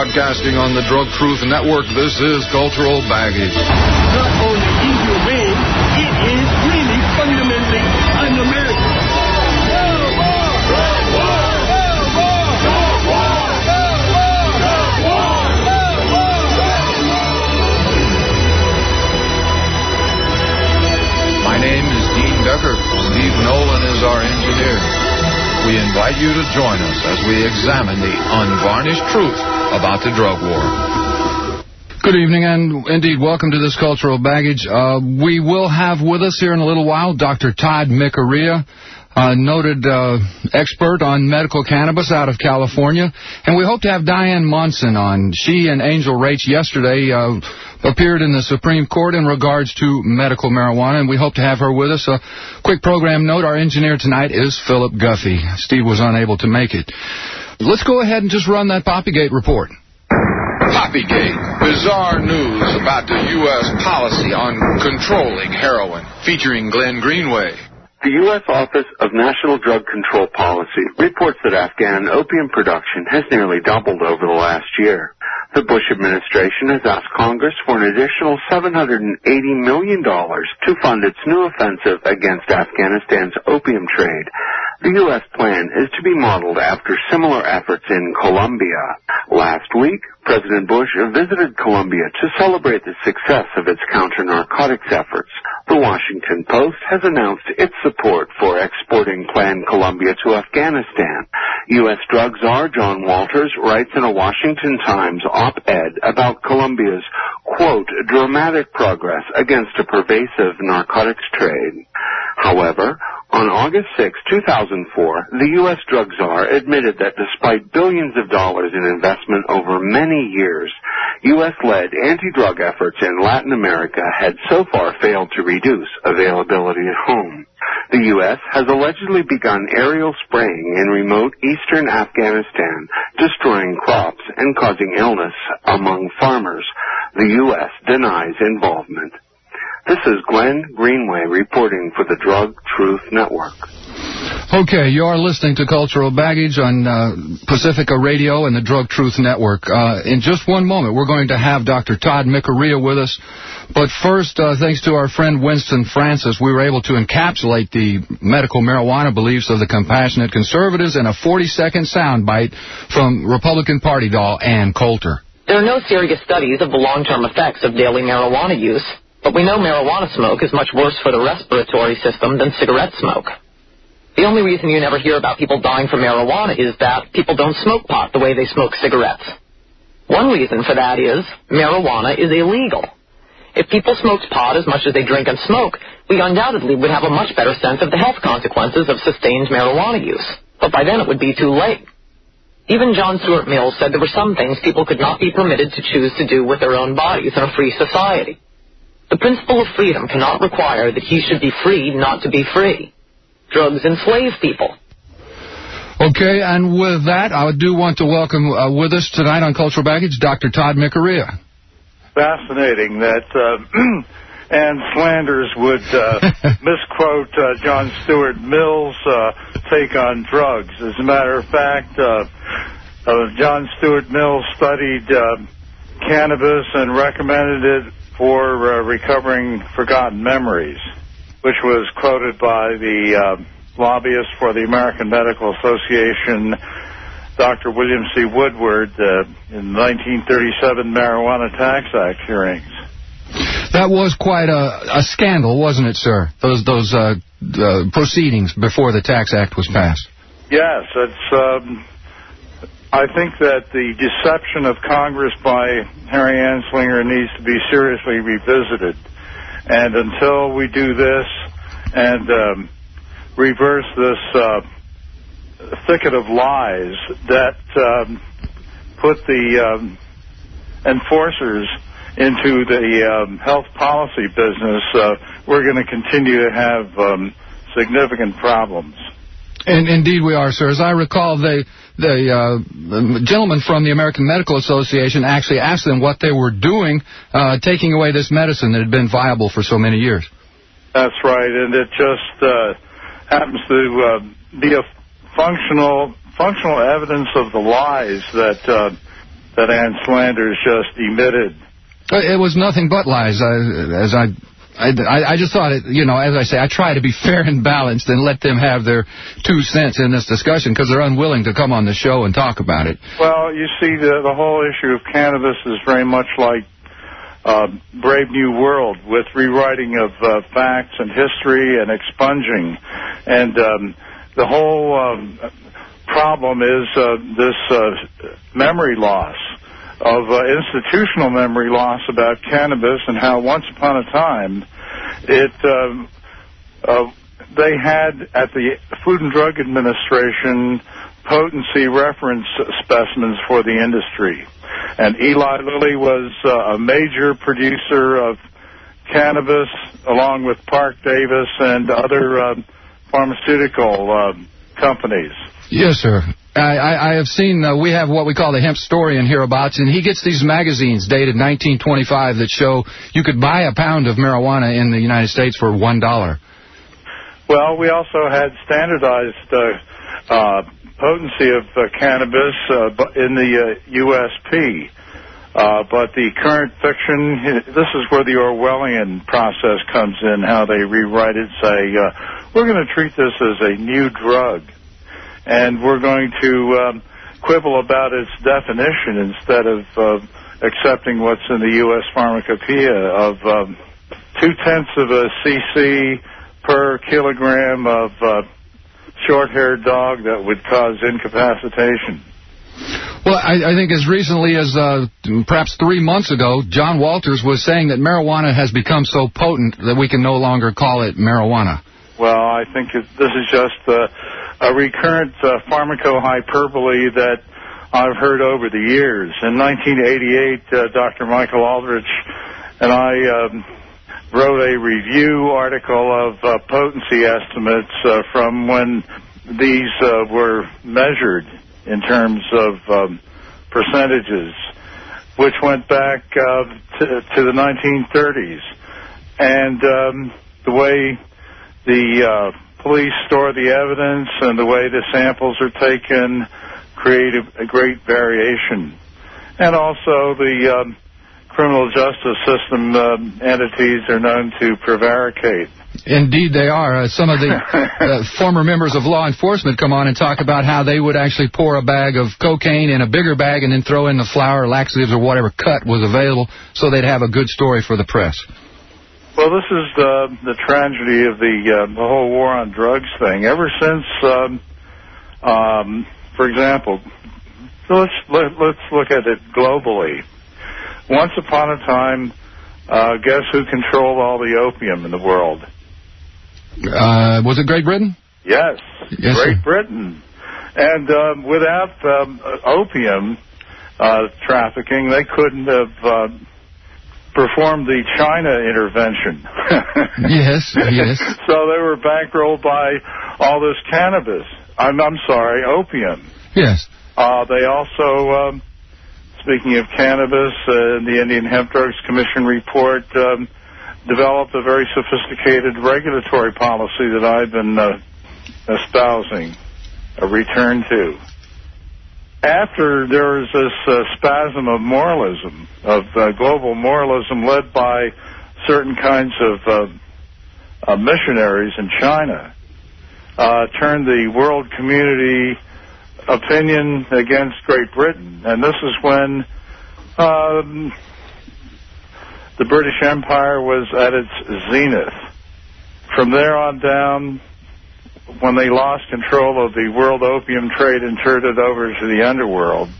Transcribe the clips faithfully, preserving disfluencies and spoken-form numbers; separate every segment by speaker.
Speaker 1: Broadcasting on the Drug Truth Network, this is Cultural Baggage.
Speaker 2: Not only inhumane, it is really fundamentally un-American.
Speaker 1: My name is Dean Becker. Steve Nolan is our engineer. We invite you to join us as we examine the unvarnished truth about the drug war. Good evening, and indeed, welcome to this Cultural Baggage. Uh, we will have with us here in a little while Doctor Todd Mikaria, a noted uh, expert on medical cannabis out of California. And we hope to have Diane Monson on. She and Angel Rach yesterday uh, appeared in the Supreme Court in regards to medical marijuana, and we hope to have her with us. A quick program note, our engineer tonight is Philip Guffey. Steve was unable to make it. Let's go ahead and just run that Poppygate report. Poppygate, bizarre news about the U S policy on controlling heroin, featuring Glenn Greenway.
Speaker 3: The U S Office of National Drug Control Policy reports that Afghan opium production has nearly doubled over the last year. The Bush administration has asked Congress for an additional seven hundred eighty million dollars to fund its new offensive against Afghanistan's opium trade. The U S plan is to be modeled after similar efforts in Colombia. Last week, President Bush visited Colombia to celebrate the success of its counter-narcotics efforts. The Washington Post has announced its support for exporting Plan Colombia to Afghanistan. U S drug czar John Walters writes in a Washington Times op-ed about Colombia's, quote, dramatic progress against a pervasive narcotics trade. However, on August sixth, two thousand four, the U S drug czar admitted that despite billions of dollars in investment over many years, U S-led anti-drug efforts in Latin America had so far failed to reduce availability at home. The U S has allegedly begun aerial spraying in remote eastern Afghanistan, destroying crops and causing illness among farmers. The U S denies involvement. This is Glenn Greenway reporting for the Drug Truth Network.
Speaker 1: Okay, you are listening to Cultural Baggage on uh, Pacifica Radio and the Drug Truth Network. Uh, in just one moment, we're going to have Doctor Todd Mikaria with us. But first, uh, thanks to our friend Winston Francis, we were able to encapsulate the medical marijuana beliefs of the compassionate conservatives in a forty-second soundbite from Republican Party doll Ann Coulter.
Speaker 4: There are no serious studies of the long-term effects of daily marijuana use, but we know marijuana smoke is much worse for the respiratory system than cigarette smoke. The only reason you never hear about people dying from marijuana is that people don't smoke pot the way they smoke cigarettes. One reason for that is marijuana is illegal. If people smoked pot as much as they drink and smoke, we undoubtedly would have a much better sense of the health consequences of sustained marijuana use. But by then it would be too late. Even John Stuart Mill said there were some things people could not be permitted to choose to do with their own bodies in a free society. The principle of freedom cannot require that he should be free not to be free. Drugs enslave people.
Speaker 1: Okay, and with that, I do want to welcome uh, with us tonight on Cultural Baggage, Doctor Todd Mikaria.
Speaker 5: Fascinating that uh, Ann Flanders would uh, misquote uh, John Stuart Mill's uh, take on drugs. As a matter of fact, uh, uh, John Stuart Mill studied uh, cannabis and recommended it for uh, recovering forgotten memories, which was quoted by the uh, lobbyist for the American Medical Association, Doctor William C. Woodward, uh, in the nineteen thirty-seven Marijuana Tax Act hearings.
Speaker 1: That was quite a, a scandal, wasn't it, sir? Those those uh, uh, proceedings before the Tax Act was passed.
Speaker 5: Yes, it's. Um, I think that the deception of Congress by Harry Anslinger needs to be seriously revisited. And until we do this and um, reverse this uh, thicket of lies that um, put the um, enforcers into the um, health policy business, uh, we're going to continue to have um, significant problems.
Speaker 1: And indeed we are, sir. As I recall, they, the, uh, the gentleman from the American Medical Association actually asked them what they were doing, uh, taking away this medicine that had been viable for so many years.
Speaker 5: That's right, and it just uh, happens to uh, be a functional functional evidence of the lies that uh, that Ann Slanders just emitted.
Speaker 6: It was nothing but lies. Uh, as I, I, I just thought, it, you know, as I say, I try to be fair and balanced and let them have their two cents in this discussion because they're unwilling to come on the show and talk about it.
Speaker 5: Well, you see, the, the whole issue of cannabis is very much like uh, Brave New World, with rewriting of uh, facts and history and expunging. And um, the whole um, problem is uh, this uh, memory loss. Of uh, institutional memory loss about cannabis, and how once upon a time it um, uh, they had at the Food and Drug Administration potency reference specimens for the industry, and Eli Lilly was uh, a major producer of cannabis along with Park Davis and other uh, pharmaceutical uh, companies.
Speaker 6: Yes, sir. I, I have seen, uh, we have what we call the Hempstorian hereabouts, and he gets these magazines dated nineteen twenty-five that show you could buy a pound of marijuana in the United States for one dollar.
Speaker 5: Well, we also had standardized uh, uh, potency of uh, cannabis uh, in the uh, U S P. Uh, but the current fiction, this is where the Orwellian process comes in, how they rewrite it, say, uh, we're going to treat this as a new drug. And we're going to um, quibble about its definition instead of uh, accepting what's in the U S pharmacopoeia of um, two-tenths of a cc per kilogram of uh, short-haired dog that would cause incapacitation.
Speaker 6: Well, I, I think as recently as uh, perhaps three months ago, John Walters was saying that marijuana has become so potent that we can no longer call it marijuana.
Speaker 5: Well, I think it, this is just uh, a recurrent uh, pharmaco-hyperbole that I've heard over the years. In nineteen eighty-eight, uh, Doctor Michael Aldrich and I um, wrote a review article of uh, potency estimates uh, from when these uh, were measured in terms of um, percentages, which went back uh, to, to the nineteen thirties. And um, the way the uh, police store the evidence and the way the samples are taken create a, a great variation. And also the um, criminal justice system uh, entities are known to prevaricate.
Speaker 6: Indeed they are. Uh, some of the uh, former members of law enforcement come on and talk about how they would actually pour a bag of cocaine in a bigger bag and then throw in the flour, laxatives, or whatever cut was available so they'd have a good story for the press.
Speaker 5: Well, this is the, the tragedy of the, uh, the whole war on drugs thing. Ever since, um, um, for example, so let's, let, let's look at it globally. Once upon a time, uh, guess who controlled all the opium in the world?
Speaker 6: Uh, was it Great Britain?
Speaker 5: Yes,
Speaker 6: yes
Speaker 5: Great
Speaker 6: sir.
Speaker 5: Britain. And um, without um, opium uh, trafficking, they couldn't have uh, performed the China intervention.
Speaker 6: Yes, yes.
Speaker 5: So they were bankrolled by all this cannabis. I'm, I'm sorry, opium.
Speaker 6: Yes.
Speaker 5: Uh, they also, um, speaking of cannabis, uh, the Indian Hemp Drugs Commission report um, developed a very sophisticated regulatory policy that I've been uh, espousing a return to. After there was this uh, spasm of moralism, of uh, global moralism led by certain kinds of uh, uh, missionaries in China, uh, turned the world community opinion against Great Britain. And this is when um, the British Empire was at its zenith. From there on down, when they lost control of the world opium trade and turned it over to the underworld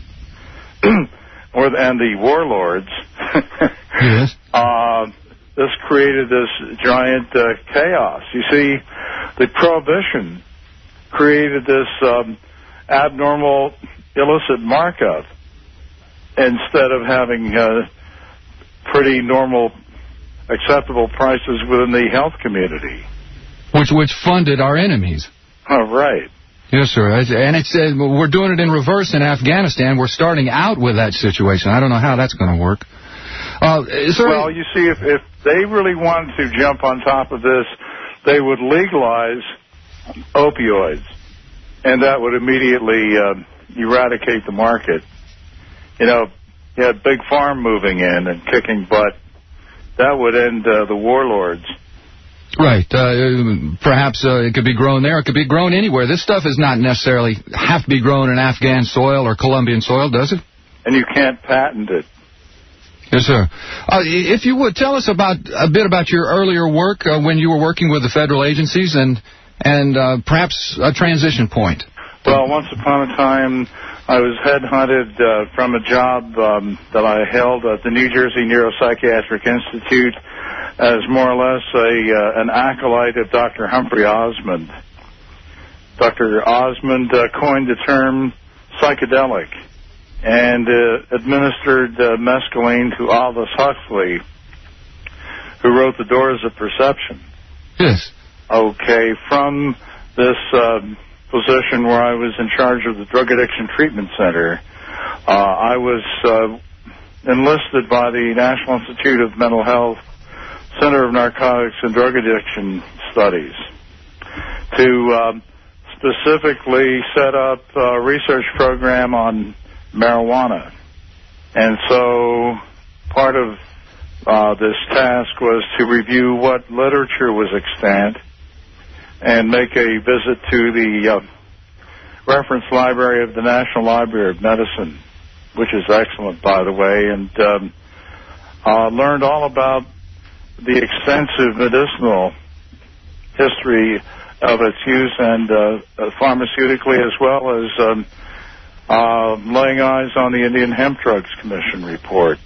Speaker 5: or and the warlords,
Speaker 6: yes.
Speaker 5: uh, this created this giant uh, chaos. You see, the Prohibition created this um, abnormal, illicit markup instead of having uh, pretty normal, acceptable prices within the health community.
Speaker 6: Which which funded our enemies.
Speaker 5: Oh, right.
Speaker 6: Yes, sir. And it's uh, we're doing it in reverse in Afghanistan. We're starting out with that situation. I don't know how that's going to work. Uh, sir,
Speaker 5: well, you see, if, if they really wanted to jump on top of this, they would legalize opioids, and that would immediately uh, eradicate the market. You know, you had Big Farm moving in and kicking butt. That would end uh, the warlords.
Speaker 6: Right. Uh, perhaps uh, it could be grown there. It could be grown anywhere. This stuff is not necessarily have to be grown in Afghan soil or Colombian soil, does it?
Speaker 5: And you can't patent it.
Speaker 6: Yes, sir. Uh, if you would, tell us about a bit about your earlier work uh, when you were working with the federal agencies and, and uh, perhaps a transition point.
Speaker 5: Well, once upon a time, I was headhunted uh, from a job um, that I held at the New Jersey Neuropsychiatric Institute as more or less a uh, an acolyte of Doctor Humphrey Osmond. Doctor Osmond uh, coined the term psychedelic and uh, administered uh, mescaline to Aldous Huxley, who wrote The Doors of Perception.
Speaker 6: Yes.
Speaker 5: Okay, from this uh, position where I was in charge of the Drug Addiction Treatment Center, uh, I was uh, enlisted by the National Institute of Mental Health Center of Narcotics and Drug Addiction Studies to um, specifically set up a research program on marijuana. And so part of uh, this task was to review what literature was extant and make a visit to the uh, reference library of the National Library of Medicine, which is excellent, by the way, and um, uh, learned all about the extensive medicinal history of its use and uh, pharmaceutically, as well as um, uh, laying eyes on the Indian Hemp Drugs Commission report.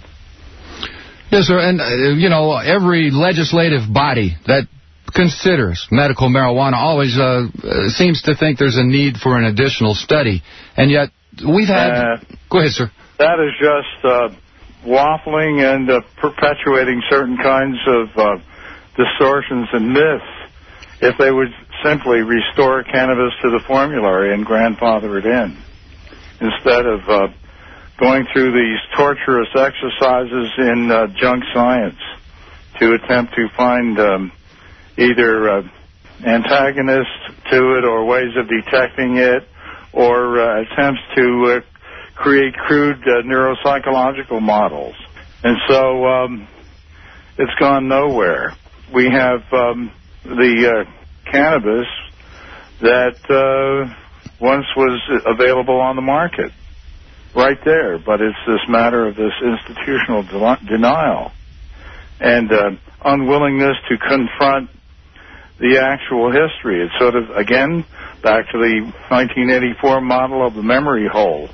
Speaker 6: Yes, sir, and, uh, you know, every legislative body that considers medical marijuana always uh, seems to think there's a need for an additional study, and yet we've had... Uh, go ahead, sir.
Speaker 5: That is just... Uh, waffling and uh, perpetuating certain kinds of uh, distortions and myths if they would simply restore cannabis to the formulary and grandfather it in, instead of uh, going through these torturous exercises in uh, junk science to attempt to find um, either uh, antagonists to it or ways of detecting it, or uh, attempts to uh, create crude uh, neuropsychological models. And so um, it's gone nowhere. We have um, the uh, cannabis that uh, once was available on the market, right there, but it's this matter of this institutional de- denial and uh, unwillingness to confront the actual history. It's sort of, again, back to the nineteen eighty-four model of the memory hole.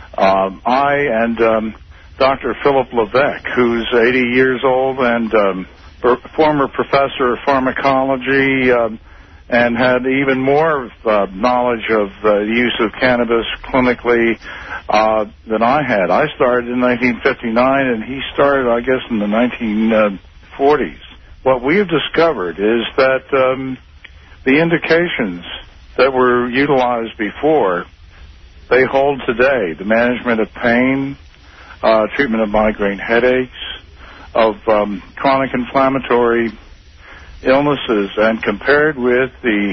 Speaker 5: Um, I and um, Doctor Philip Levesque, who's eighty years old and um, former professor of pharmacology, um, and had even more uh, knowledge of uh, the use of cannabis clinically uh, than I had. I started in nineteen fifty-nine, and he started, I guess, in the nineteen forties. What we have discovered is that um, the indications that were utilized before, they hold today. The management of pain, uh, treatment of migraine headaches, of um, chronic inflammatory illnesses, and compared with the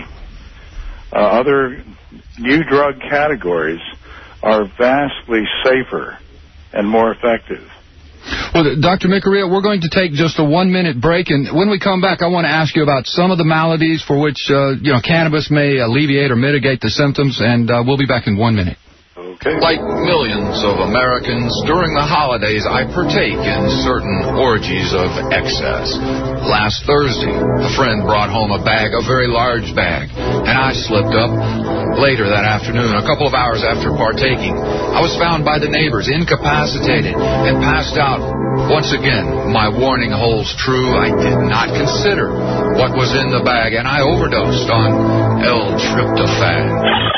Speaker 5: uh, other new drug categories, are vastly safer and more effective.
Speaker 6: Well, Doctor Mikaria, we're going to take just a one-minute break, and when we come back, I want to ask you about some of the maladies for which, uh, you know, cannabis may alleviate or mitigate the symptoms, and uh, we'll be back in one minute.
Speaker 5: Okay.
Speaker 1: Like millions of Americans, during the holidays, I partake in certain orgies of excess. Last Thursday, a friend brought home a bag, a very large bag, and I slipped up. Later that afternoon, a couple of hours after partaking, I was found by the neighbors incapacitated and passed out. Once again, my warning holds true. I did not consider what was in the bag, and I overdosed on L-tryptophan.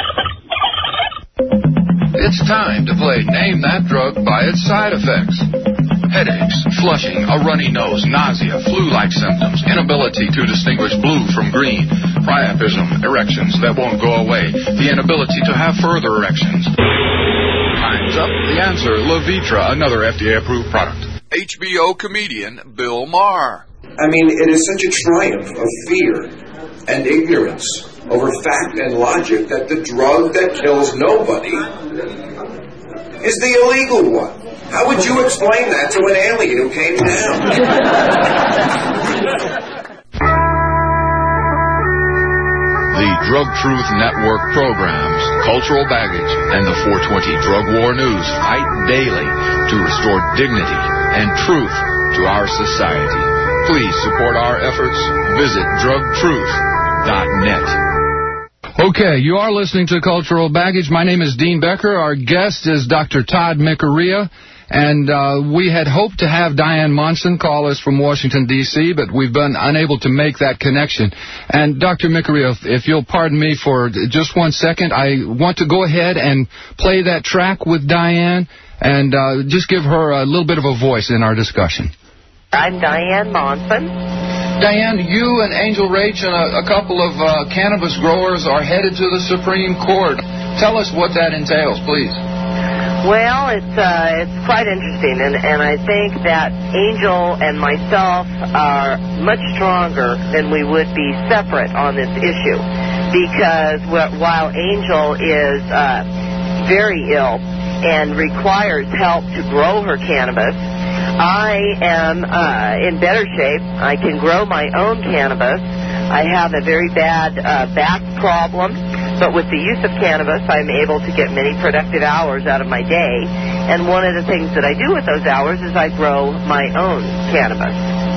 Speaker 1: It's time to play Name That Drug by its side effects. Headaches, flushing, a runny nose, nausea, flu-like symptoms, inability to distinguish blue from green, priapism, erections that won't go away, the inability to have further erections. Time's up. The answer, Levitra, another F D A-approved product. H B O comedian Bill Maher.
Speaker 7: I mean, it is such a triumph of fear and ignorance over fact and logic that the drug that kills nobody is the illegal one. How would you explain that to an alien who came down?
Speaker 1: The Drug Truth Network programs, Cultural Baggage, and the four twenty Drug War News fight daily to restore dignity and truth to our society. Please support our efforts. Visit drug truth dot net.
Speaker 6: Okay, you are listening to Cultural Baggage. My name is Dean Becker. Our guest is Doctor Todd Micurria. And uh, we had hoped to have Diane Monson call us from Washington, D C, but we've been unable to make that connection. And Doctor Micurria, if, if you'll pardon me for just one second, I want to go ahead and play that track with Diane and uh, just give her a little bit of a voice in our discussion.
Speaker 8: I'm Diane Monson.
Speaker 6: Diane, you and Angel Rach and a, a couple of uh, cannabis growers are headed to the Supreme Court. Tell us what that entails, please.
Speaker 8: Well, it's uh, it's quite interesting, and, and I think that Angel and myself are much stronger than we would be separate on this issue, because while Angel is uh, very ill and requires help to grow her cannabis, I am uh, in better shape. I can grow my own cannabis. I have a very bad uh, back problem. But with the use of cannabis, I'm able to get many productive hours out of my day. And one of the things that I do with those hours is I grow my own cannabis.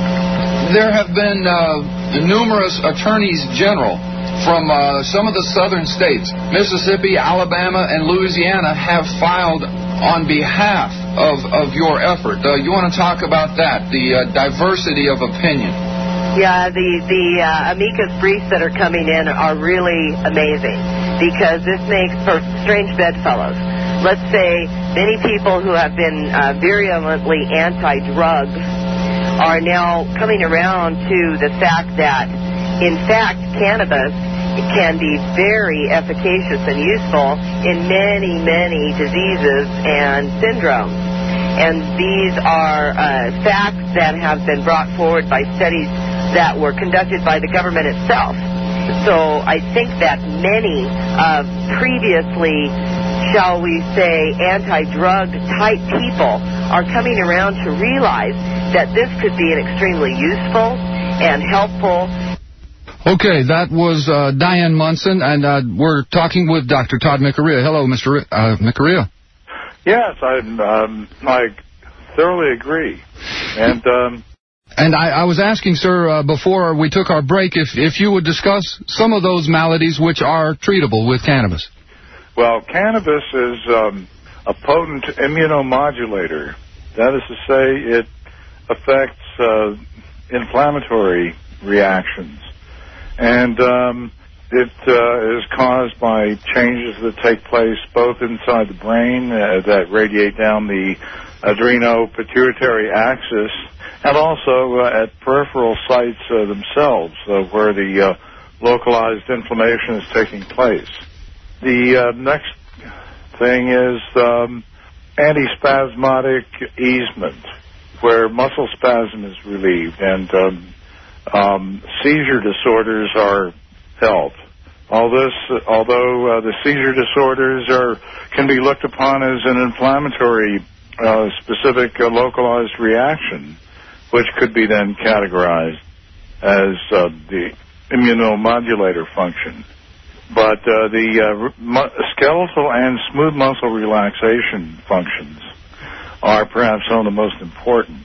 Speaker 6: There have been uh, numerous attorneys general from uh, some of the southern states. Mississippi, Alabama, and Louisiana have filed on behalf of, of your effort. Uh, you want to talk about that, the uh, diversity of opinion?
Speaker 8: Yeah, the, the uh, amicus briefs that are coming in are really amazing, because this makes for strange bedfellows. Let's say many people who have been uh, virulently anti-drugs are now coming around to the fact that, in fact, cannabis can be very efficacious and useful in many, many diseases and syndromes. And these are uh, facts that have been brought forward by studies that were conducted by the government itself. So I think that many uh, previously, shall we say, anti-drug type people are coming around to realize that this could be an extremely useful and helpful.
Speaker 6: Okay, that was uh, Diane Monson, and uh, we're talking with Doctor Todd Micurria. Hello, Mister Uh, Micurria.
Speaker 5: Yes, I, um, I thoroughly agree. And... Um,
Speaker 6: And I, I was asking, sir, uh, before we took our break, if, if you would discuss some of those maladies which are treatable with cannabis.
Speaker 5: Well, cannabis is um, a potent immunomodulator. That is to say, it affects uh, inflammatory reactions. And um, it uh, is caused by changes that take place both inside the brain uh, that radiate down the adreno-pituitary axis, and also uh, at peripheral sites uh, themselves, uh, where the uh, localized inflammation is taking place. The uh, next thing is um, antispasmodic easement, where muscle spasm is relieved, and um, um, seizure disorders are helped. All this, although uh, the seizure disorders are can be looked upon as an inflammatory, uh, specific uh, localized reaction, which could be then categorized as uh, the immunomodulator function. But uh, the uh, mu- skeletal and smooth muscle relaxation functions are perhaps some of the most important,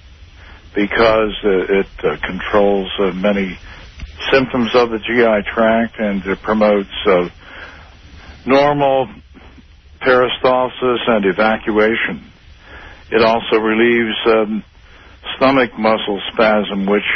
Speaker 5: because uh, it uh, controls uh, many symptoms of the G I tract, and it promotes uh, normal peristalsis and evacuation. It also relieves um, stomach muscle spasm, which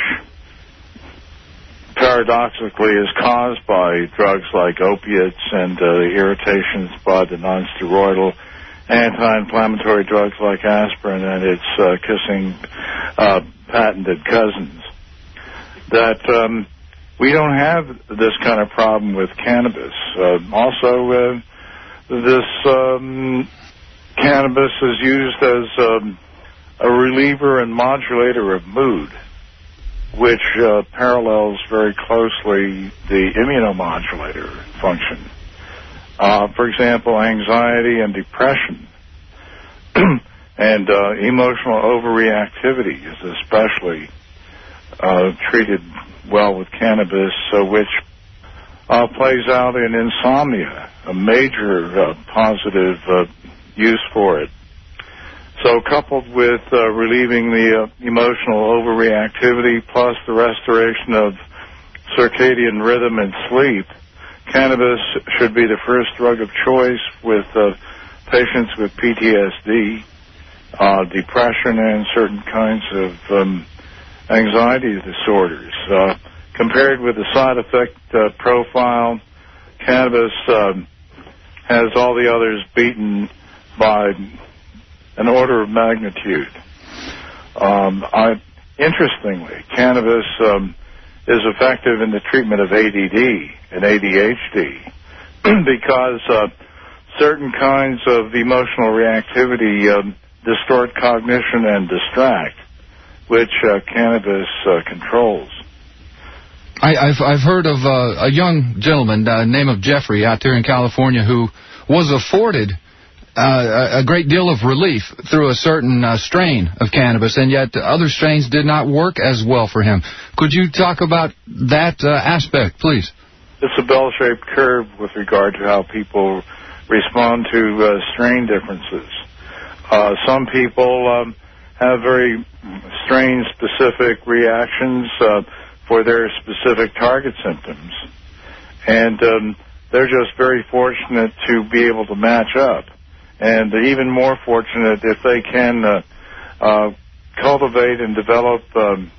Speaker 5: paradoxically is caused by drugs like opiates and uh, the irritations by the nonsteroidal anti-inflammatory drugs like aspirin and its uh, kissing uh, patented cousins. That um, we don't have this kind of problem with cannabis. Uh, also, uh, this um, cannabis is used as um, a reliever and modulator of mood, which uh, parallels very closely the immunomodulator function. Uh, for example, anxiety and depression. And uh, emotional overreactivity is especially uh, treated well with cannabis, uh, which uh, plays out in insomnia, a major uh, positive uh, use for it. So coupled with uh, relieving the uh, emotional overreactivity plus the restoration of circadian rhythm and sleep, cannabis should be the first drug of choice with uh, patients with P T S D, uh, depression, and certain kinds of um, anxiety disorders. Uh, compared with the side effect uh, profile, cannabis um, has all the others beaten by an order of magnitude. Um, I, interestingly, cannabis um, is effective in the treatment of A D D and A D H D because uh, certain kinds of emotional reactivity um, distort cognition and distract, which uh, cannabis uh, controls.
Speaker 6: I, I've I've heard of uh, a young gentleman uh, named of Jeffrey out there in California who was afforded Uh, a great deal of relief through a certain uh, strain of cannabis, and yet other strains did not work as well for him. Could you talk about that uh, aspect, please?
Speaker 5: It's a bell-shaped curve with regard to how people respond to uh, strain differences. Uh, some people um, have very strain-specific reactions uh, for their specific target symptoms, and um, they're just very fortunate to be able to match up. And even more fortunate if they can uh, uh, cultivate and develop um,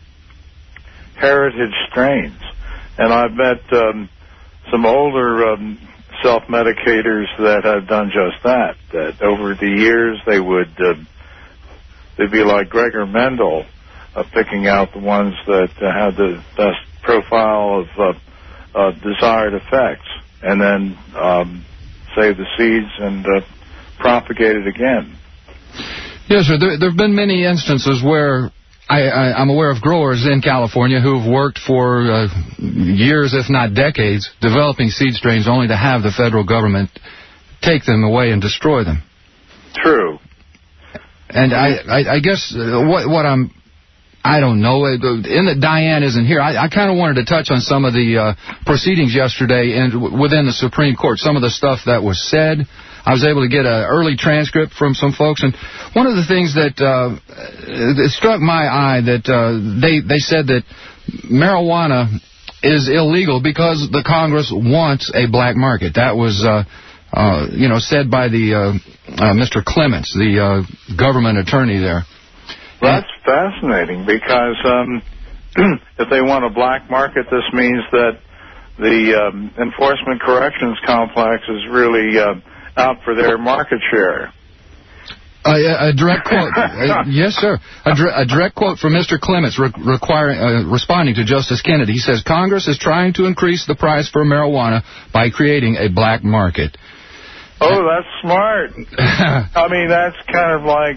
Speaker 5: heritage strains. And I've met um, some older um, self-medicators that have done just that, that over the years they would uh, they'd be like Gregor Mendel, uh, picking out the ones that uh, had the best profile of uh, uh, desired effects, and then um, save the seeds and uh, propagate it again.
Speaker 6: Yes, sir. There, there have been many instances where I, I, I'm aware of growers in California who've worked for uh, years, if not decades, developing seed strains only to have the federal government take them away and destroy them.
Speaker 5: True.
Speaker 6: And I, I, I guess uh, what, what I'm... I don't know. In that Diane isn't here, I, I kind of wanted to touch on some of the uh, proceedings yesterday and within the Supreme Court, some of the stuff that was said. I was able to get an early transcript from some folks, and one of the things that uh, it struck my eye that uh, they they said that marijuana is illegal because the Congress wants a black market. That was uh, uh, you know said by the uh, uh, Mister Clements, the uh, government attorney there.
Speaker 5: That's fascinating because um, if they want a black market, this means that the um, Enforcement Corrections Complex is really uh, out for their market share.
Speaker 6: Uh, a direct quote. uh, yes, sir. A, dir a direct quote from Mister Clements re requiring, uh, responding to Justice Kennedy. He says, Congress is trying to increase the price for marijuana by creating a black market.
Speaker 5: Oh, that's smart. I mean, that's kind of like...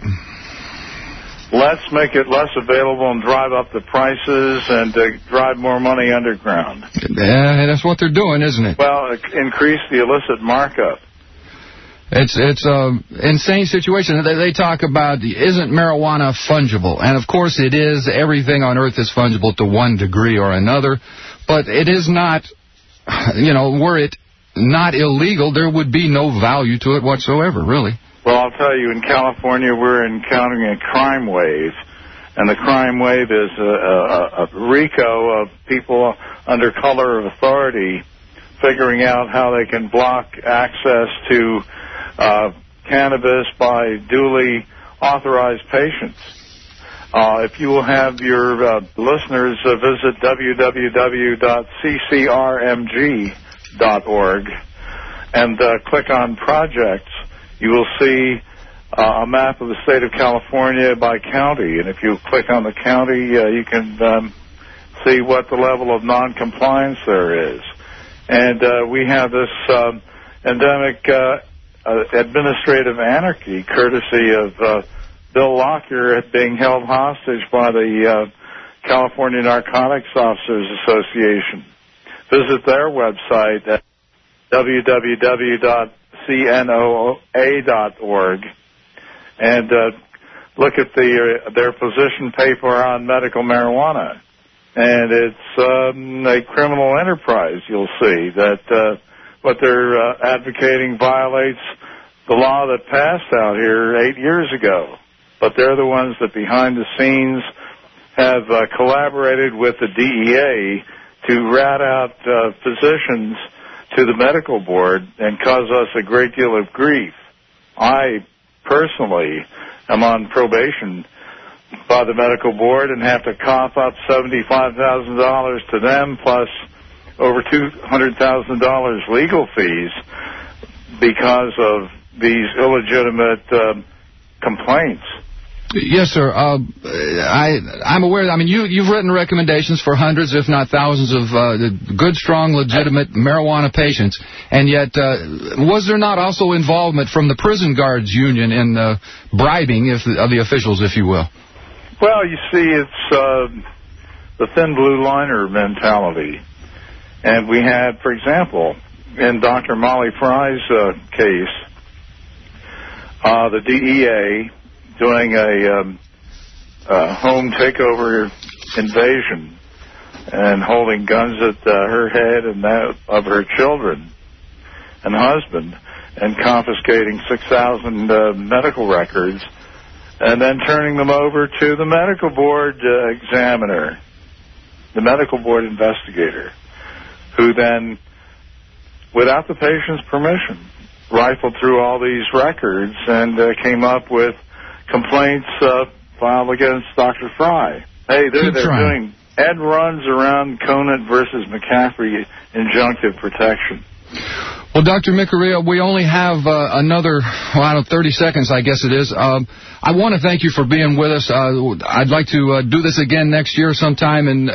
Speaker 5: Let's make it less available and drive up the prices and uh, drive more money underground.
Speaker 6: Yeah, that's what they're doing, isn't it?
Speaker 5: Well, increase the illicit markup.
Speaker 6: It's it's an insane situation. They, they talk about, isn't marijuana fungible? And, of course, it is. Everything on earth is fungible to one degree or another. But it is not, you know, were it not illegal, there would be no value to it whatsoever, really.
Speaker 5: Well, I'll tell you, in California, we're encountering a crime wave, and the crime wave is a, a, a RICO of people under color of authority figuring out how they can block access to uh, cannabis by duly authorized patients. Uh, if you will have your uh, listeners uh, visit w w w dot c c r m g dot org and uh, click on projects, you will see uh, a map of the state of California by county. And if you click on the county, uh, you can um, see what the level of noncompliance there is. And uh, we have this um, endemic uh, uh, administrative anarchy, courtesy of uh, Bill Lockyer being held hostage by the uh, California Narcotics Officers Association. Visit their website at w w w dot c n o a dot org and uh, look at the uh, their position paper on medical marijuana. And it's um, a criminal enterprise, you'll see, that uh, what they're uh, advocating violates the law that passed out here eight years ago. But they're the ones that behind the scenes have uh, collaborated with the D E A to rat out uh, physicians to the medical board and cause us a great deal of grief. I personally am on probation by the medical board and have to cough up seventy-five thousand dollars to them plus over two hundred thousand dollars legal fees because of these illegitimate uh, complaints.
Speaker 6: Yes, sir. Uh, I, I'm aware. I mean, you, you've written recommendations for hundreds, if not thousands, of uh, good, strong, legitimate marijuana patients. And yet, uh, was there not also involvement from the prison guards union in uh, bribing if, of the officials, if you will?
Speaker 5: Well, you see, it's uh, the thin blue liner mentality. And we had, for example, in Doctor Molly Fry's uh, case, uh, the D E A doing a um, uh, home takeover invasion and holding guns at uh, her head and that of her children and husband and confiscating six thousand uh, medical records and then turning them over to the medical board uh, examiner, the medical board investigator, who then, without the patient's permission, rifled through all these records and uh, came up with complaints uh, filed against Doctor Fry. Hey, they're, they're doing end runs around Conant versus McCaffrey injunctive protection.
Speaker 6: Well, Doctor Micurria, we only have uh, another, well, I don't know, thirty seconds, I guess it is. Um, I want to thank you for being with us. Uh, I'd like to uh, do this again next year sometime, and,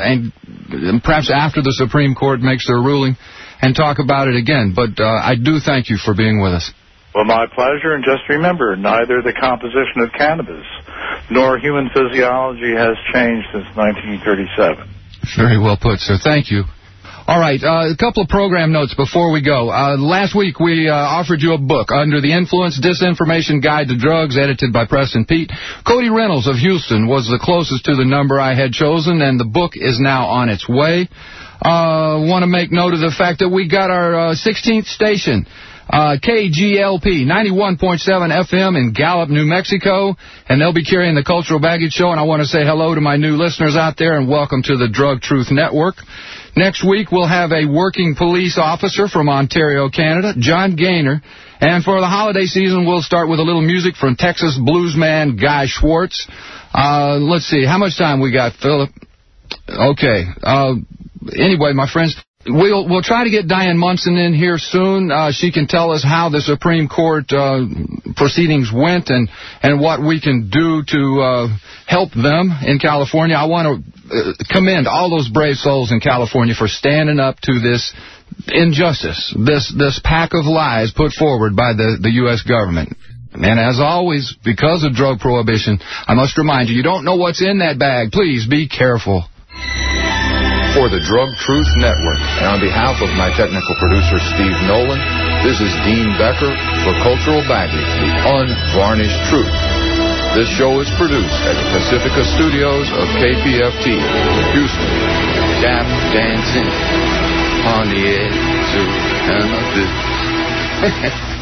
Speaker 6: and perhaps after the Supreme Court makes their ruling, and talk about it again. But uh, I do thank you for being with us.
Speaker 5: Well, my pleasure, and just remember, neither the composition of cannabis nor human physiology has changed since nineteen thirty-seven.
Speaker 6: Very well put, sir. Thank you. All right, uh, a couple of program notes before we go. Uh, last week we uh, offered you a book, Under the Influence, Disinformation Guide to Drugs, edited by Preston Pete. Cody Reynolds of Houston was the closest to the number I had chosen, and the book is now on its way. Uh, want to make note of the fact that we got our uh, sixteenth station. Uh, K G L P, ninety-one point seven F M in Gallup, New Mexico, and they'll be carrying the Cultural Baggage Show, and I want to say hello to my new listeners out there and welcome to the Drug Truth Network. Next week, we'll have a working police officer from Ontario, Canada, John Gaynor, and for the holiday season, we'll start with a little music from Texas bluesman Guy Schwartz. Uh, let's see, how much time we got, Philip? Okay, uh, anyway, my friends, We'll we'll try to get Diane Munson in here soon. Uh, she can tell us how the Supreme Court uh, proceedings went and, and what we can do to uh, help them in California. I want to uh, commend all those brave souls in California for standing up to this injustice, this this pack of lies put forward by the, the U S government. And as always, because of drug prohibition, I must remind you, you don't know what's in that bag. Please be careful.
Speaker 1: For the Drug Truth Network, and on behalf of my technical producer, Steve Nolan, this is Dean Becker for Cultural Baggage, the unvarnished truth. This show is produced at the Pacifica Studios of K P F T, Houston. Tap dancing on the edge of cannabis.